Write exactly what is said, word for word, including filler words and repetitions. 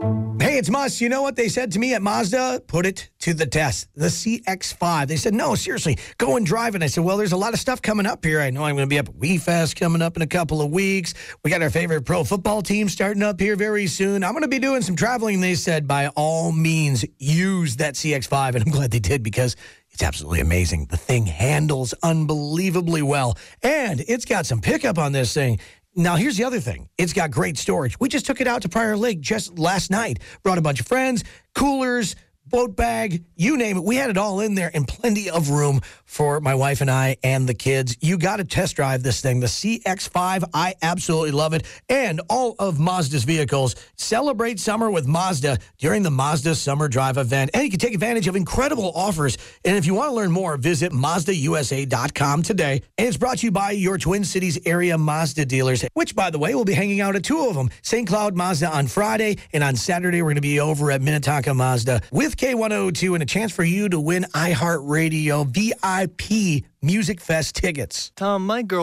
Hey, it's Mus. You know what they said to me at Mazda? Put it to the test. The C X five. They said, no, seriously, go and drive it. I said, well, there's a lot of stuff coming up here. I know I'm going to be up at WeFest coming up in a couple of weeks. We got our favorite pro football team starting up here very soon. I'm going to be doing some traveling. They said, by all means, use that C X five. And I'm glad they did, because it's absolutely amazing. The thing handles unbelievably well. And it's got some pickup on this thing. Now, here's the other thing. It's got great storage. We just took it out to Prior Lake just last night. Brought a bunch of friends, coolers, boat bag, you name it. We had it all in there, and plenty of room for my wife and I and the kids. You got to test drive this thing. The C X five, I absolutely love it. And all of Mazda's vehicles celebrate summer with Mazda during the Mazda Summer Drive event. And you can take advantage of incredible offers. And if you want to learn more, visit Mazda U S A dot com today. And it's brought to you by your Twin Cities area Mazda dealers, which, by the way, will be hanging out at two of them. Saint Cloud Mazda on Friday, and on Saturday, we're going to be over at Minnetonka Mazda with K one oh two, and a chance for you to win iHeartRadio V I P Music Fest tickets. Tom, my girl